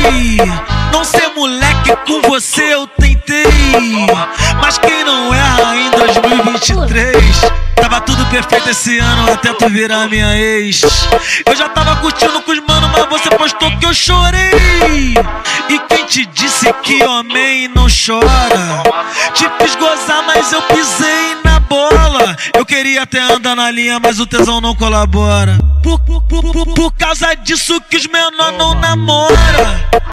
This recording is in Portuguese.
Não ser moleque com você eu tentei, mas quem não erra em 2023? Tava tudo perfeito esse ano até tu virar minha ex. Eu já tava curtindo com os manos, mas você postou que eu chorei. E quem te disse que homem não chora? Te fiz gozar, mas eu pisei na bola. Eu queria até andar na linha, mas o tesão não colabora. Por causa disso que os menor não namora.